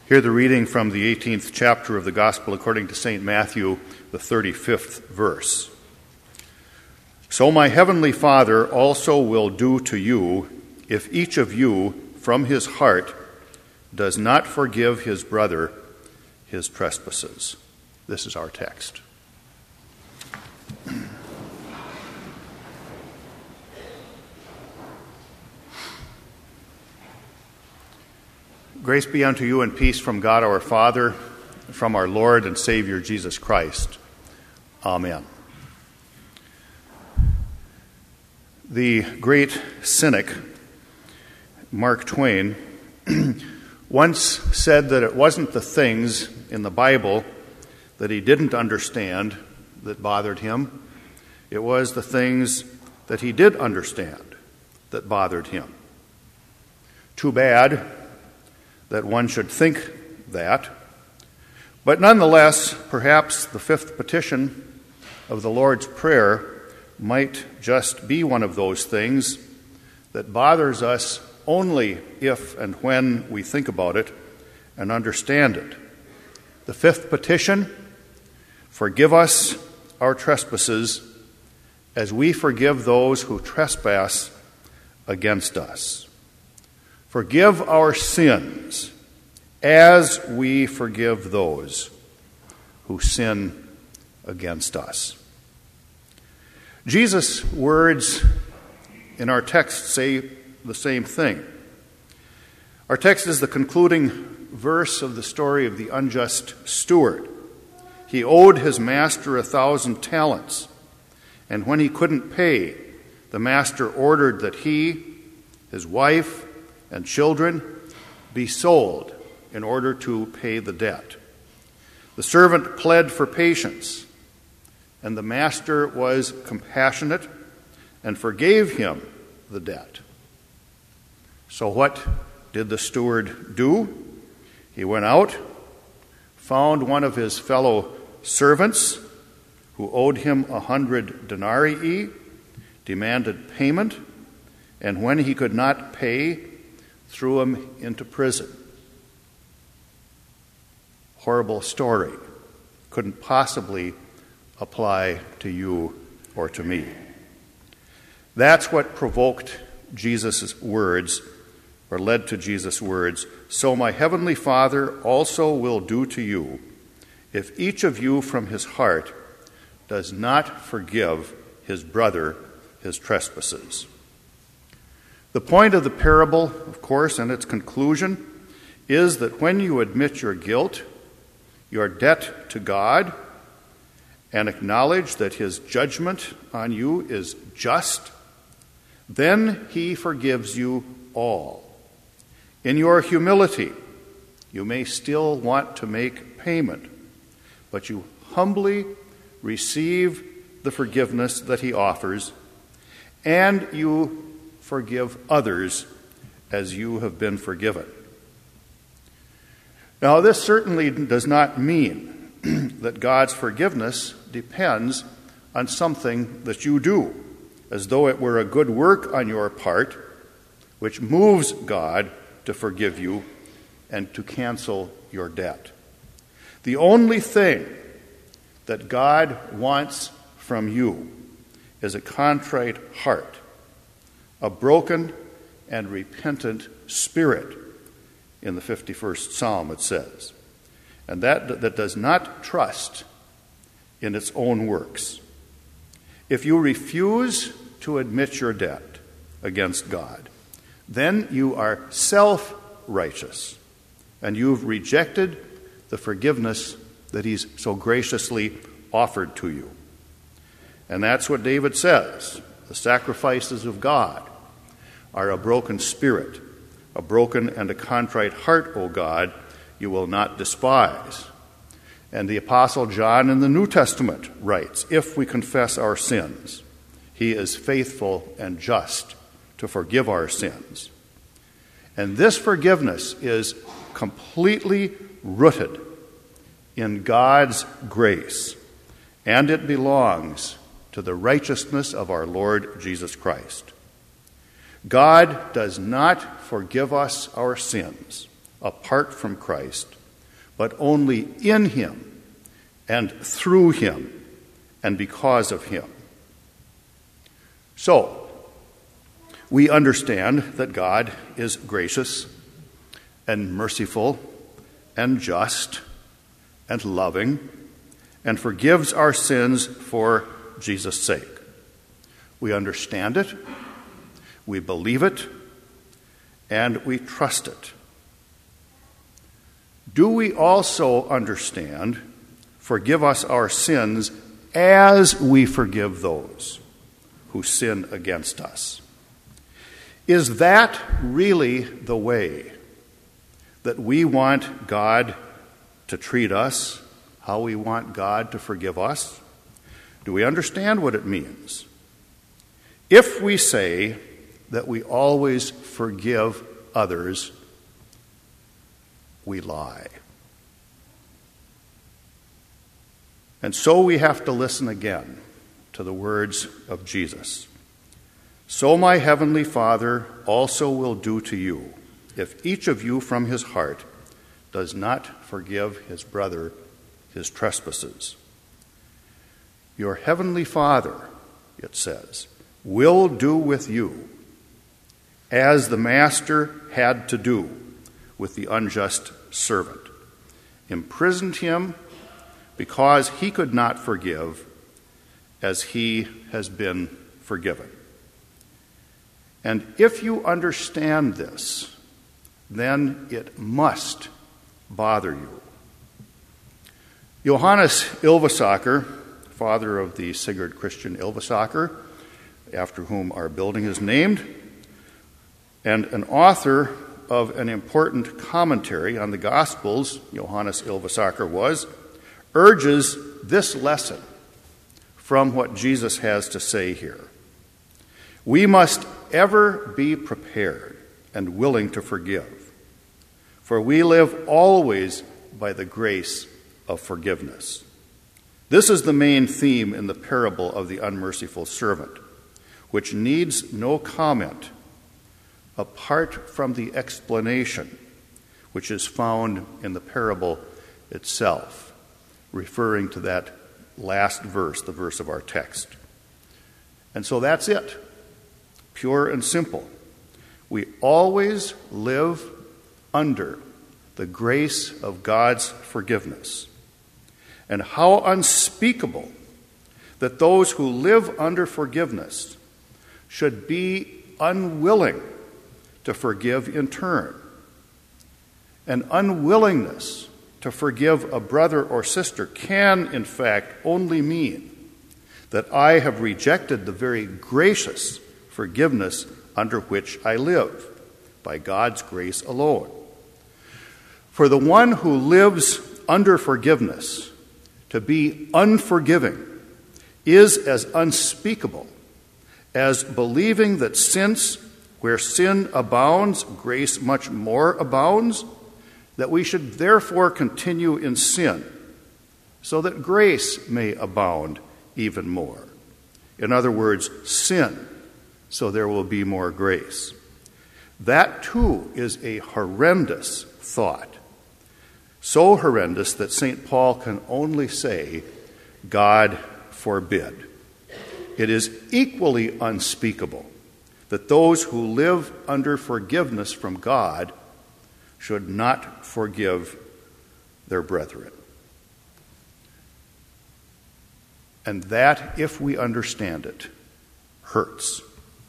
Hear the reading from the 18th chapter of the Gospel according to St. Matthew, the 35th verse. So my heavenly Father also will do to you if each of you from his heart does not forgive his brother his trespasses. This is our text. Grace be unto you and peace from God our Father, from our Lord and Savior Jesus Christ. Amen. The great cynic, Mark Twain, once said that it wasn't the things in the Bible that he didn't understand that bothered him. It was the things that he did understand that bothered him. Too bad that one should think that. But nonetheless, perhaps the fifth petition of the Lord's Prayer might just be one of those things that bothers us only if and when we think about it and understand it. The fifth petition: forgive us our trespasses as we forgive those who trespass against us. Forgive our sins as we forgive those who sin against us. Jesus' words in our text say the same thing. Our text is the concluding verse of the story of the unjust steward. He owed his master 1,000 talents, and when he couldn't pay, the master ordered that he, his wife, and children be sold in order to pay the debt. The servant pled for patience, and the master was compassionate and forgave him the debt. So what did the steward do? He went out, found one of his fellow servants who owed him 100 denarii, demanded payment, and when he could not pay, threw him into prison. Horrible story. Couldn't possibly apply to you or to me. That's what provoked Jesus' words, or led to Jesus' words. So my heavenly Father also will do to you if each of you from his heart does not forgive his brother his trespasses. The point of the parable, of course, and its conclusion, is that when you admit your guilt, your debt to God, and acknowledge that his judgment on you is just, then he forgives you all. In your humility, you may still want to make payment, but you humbly receive the forgiveness that he offers, and you forgive others as you have been forgiven. Now, this certainly does not mean that God's forgiveness depends on something that you do, as though it were a good work on your part, which moves God to forgive you and to cancel your debt. The only thing that God wants from you is a contrite heart, a broken and repentant spirit, in the 51st Psalm it says, and that does not trust in its own works. If you refuse to admit your debt against God, then you are self-righteous, and you've rejected the forgiveness that he's so graciously offered to you. And that's what David says. The sacrifices of God are a broken spirit, a broken and a contrite heart, O God, you will not despise. And the Apostle John in the New Testament writes, if we confess our sins, he is faithful and just to forgive our sins. And this forgiveness is completely rooted in God's grace, and it belongs to the righteousness of our Lord Jesus Christ. God does not forgive us our sins apart from Christ, but only in him and through him and because of him. So, we understand that God is gracious and merciful and just and loving and forgives our sins for Jesus' sake. We understand it, we believe it, and we trust it. Do we also understand, forgive us our sins as we forgive those who sin against us? Is that really the way that we want God to treat us, how we want God to forgive us? Do we understand what it means? If we say that we always forgive others, we lie. And so we have to listen again to the words of Jesus. So my heavenly Father also will do to you, if each of you from his heart does not forgive his brother his trespasses. Your heavenly Father, it says, will do with you as the master had to do with the unjust servant, imprisoned him because he could not forgive as he has been forgiven. And if you understand this, then it must bother you. Johannes Ylvasaker, father of the Sigurd Christian Ylvasaker, after whom our building is named, and an author of an important commentary on the Gospels, Johannes Ylvasaker was, urges this lesson from what Jesus has to say here. We must ever be prepared and willing to forgive, for we live always by the grace of forgiveness. This is the main theme in the parable of the unmerciful servant, which needs no comment apart from the explanation which is found in the parable itself, referring to that last verse, the verse of our text. And so that's it, pure and simple. We always live under the grace of God's forgiveness. And how unspeakable that those who live under forgiveness should be unwilling to forgive in turn. An unwillingness to forgive a brother or sister can, in fact, only mean that I have rejected the very gracious forgiveness under which I live, by God's grace alone. For the one who lives under forgiveness, to be unforgiving is as unspeakable as believing that since where sin abounds, grace much more abounds, that we should therefore continue in sin, so that grace may abound even more. In other words, sin, so there will be more grace. That too is a horrendous thought. So horrendous that St. Paul can only say, God forbid. It is equally unspeakable that those who live under forgiveness from God should not forgive their brethren. And that, if we understand it, hurts.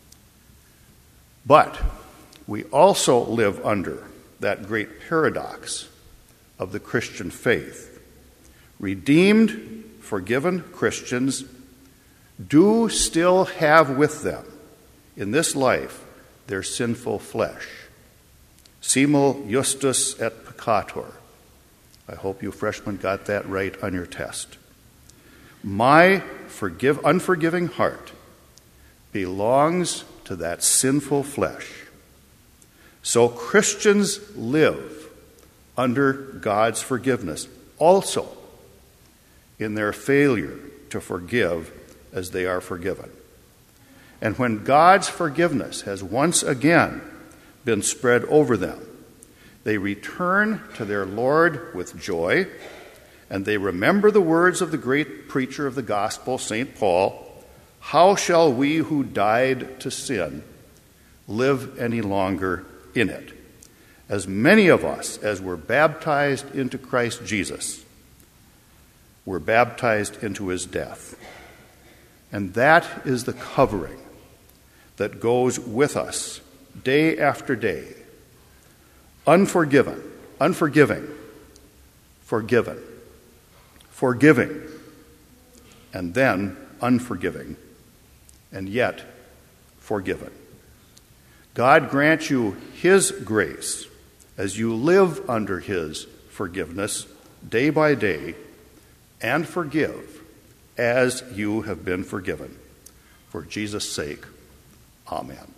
But we also live under that great paradox of the Christian faith. Redeemed, forgiven Christians do still have with them in this life their sinful flesh. Simul justus et peccator. I hope you freshmen got that right on your test. My unforgiving heart belongs to that sinful flesh. So Christians live under God's forgiveness, also in their failure to forgive as they are forgiven. And when God's forgiveness has once again been spread over them, they return to their Lord with joy, and they remember the words of the great preacher of the gospel, St. Paul, "How shall we who died to sin live any longer in it? As many of us as were baptized into Christ Jesus were baptized into his death." And that is the covering that goes with us day after day. Unforgiving, forgiven, forgiving, and then unforgiving, and yet forgiven. God grant you his grace as you live under his forgiveness day by day, and forgive as you have been forgiven. For Jesus' sake, amen.